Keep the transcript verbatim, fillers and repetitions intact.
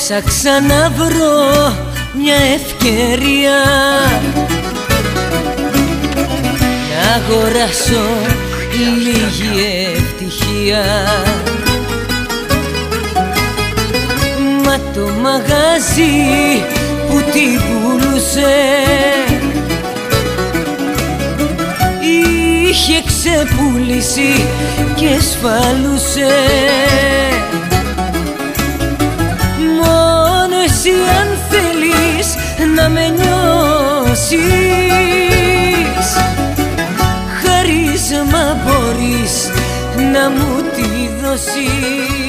Ψάξα να βρω μια ευκαιρία να αγοράσω λίγη ευτυχία. Μα το μαγαζί που την πουλούσε είχε ξεπουλήσει και σφαλούσε. Μόνο εσύ αν θέλεις να με νιώσεις, χαρίσμα μπορείς να μου τη δώσεις.